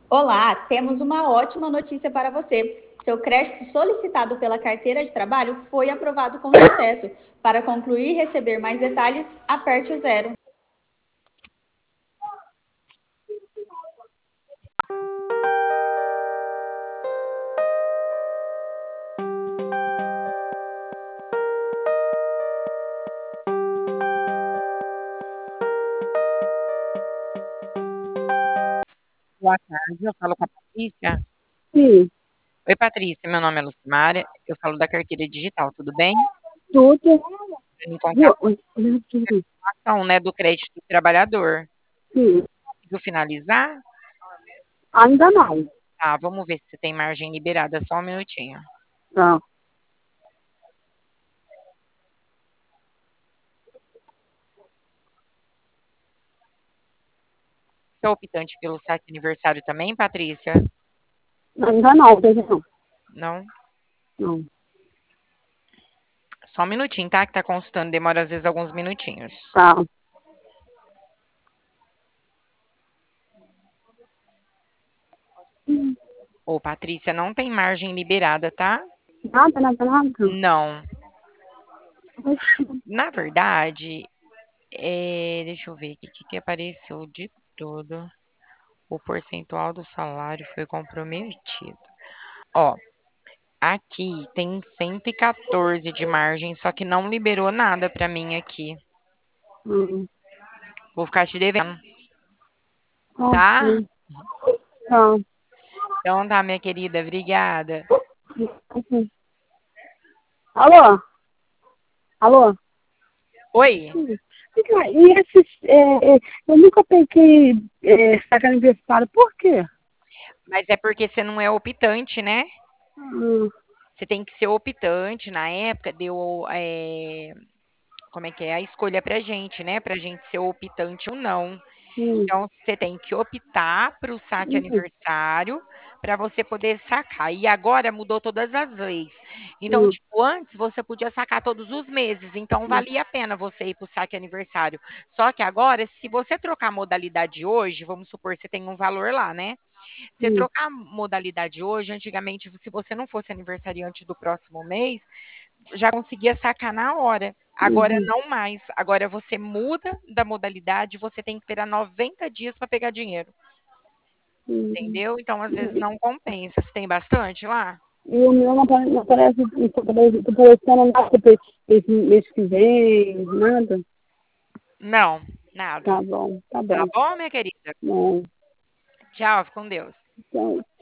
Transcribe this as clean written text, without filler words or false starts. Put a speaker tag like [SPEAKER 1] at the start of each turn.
[SPEAKER 1] Olá, temos uma ótima notícia para você. Seu crédito solicitado pela carteira de trabalho foi aprovado com sucesso. Para concluir e receber mais detalhes, aperte o zero.
[SPEAKER 2] Boa tarde, eu falo com a Patrícia.
[SPEAKER 3] Sim,
[SPEAKER 2] Oi, Patrícia, meu nome é Lucimara, eu falo da carteira digital, tudo bem?
[SPEAKER 3] tudo.
[SPEAKER 2] Pra me contar
[SPEAKER 3] Viu?
[SPEAKER 2] a situação, né, do crédito do trabalhador.
[SPEAKER 3] Sim,
[SPEAKER 2] Conseguiu finalizar?
[SPEAKER 3] ainda não.
[SPEAKER 2] Tá, vamos ver se tem margem liberada, só um minutinho.
[SPEAKER 3] Tá.
[SPEAKER 2] Você é optante pelo saque aniversário também, Patrícia?
[SPEAKER 3] Ainda não, veja não.
[SPEAKER 2] Não?
[SPEAKER 3] Não.
[SPEAKER 2] Só um minutinho, tá? Que tá consultando, demora às vezes alguns minutinhos.
[SPEAKER 3] Tá.
[SPEAKER 2] Ô, Patrícia, não tem margem liberada, tá?
[SPEAKER 3] Nada, nada, nada.
[SPEAKER 2] Não.
[SPEAKER 3] Oxi.
[SPEAKER 2] Na verdade, deixa eu ver aqui, o que apareceu de tudo. O percentual do salário foi comprometido. Ó, aqui tem 114 de margem, só que não liberou nada pra mim aqui.
[SPEAKER 3] Hum.
[SPEAKER 2] Vou ficar te devendo, tá?
[SPEAKER 3] Ok. Tá.
[SPEAKER 2] Então tá, minha querida, obrigada.
[SPEAKER 3] Ok. Alô? Alô?
[SPEAKER 2] Oi,
[SPEAKER 3] Vem cá, e esses, eu nunca peguei saque aniversário, por quê?
[SPEAKER 2] mas é porque você não é optante, né?
[SPEAKER 3] Hum,
[SPEAKER 2] Você tem que ser optante. Na época deu, como é que é? A escolha pra gente, né? Pra gente ser optante ou não.
[SPEAKER 3] hum,
[SPEAKER 2] Então, você tem que optar para o saque
[SPEAKER 3] hum,
[SPEAKER 2] aniversário para você poder sacar. E agora mudou todas as leis. Então,
[SPEAKER 3] hum,
[SPEAKER 2] tipo, antes você podia sacar todos os meses, então
[SPEAKER 3] hum,
[SPEAKER 2] valia a pena você ir para o saque aniversário. Só que agora, se você trocar a modalidade hoje, vamos supor, você tem um valor lá, né? Você
[SPEAKER 3] hum,
[SPEAKER 2] trocar a modalidade hoje, antigamente, se você não fosse aniversariante do próximo mês, já conseguia sacar na hora. Agora
[SPEAKER 3] uhum,
[SPEAKER 2] não mais. Agora você muda da modalidade, você tem que esperar 90 dias para pegar dinheiro.
[SPEAKER 3] hum.
[SPEAKER 2] Entendeu? Então, às vezes, não compensa. Você tem bastante lá?
[SPEAKER 3] E o meu não aparece, não aparecendo nada para esse mês que vem, nada.
[SPEAKER 2] Não, nada.
[SPEAKER 3] Tá bom, tá
[SPEAKER 2] Tá
[SPEAKER 3] bom.
[SPEAKER 2] bom, minha querida?
[SPEAKER 3] Bom,
[SPEAKER 2] Tchau, fica com Deus.
[SPEAKER 3] então,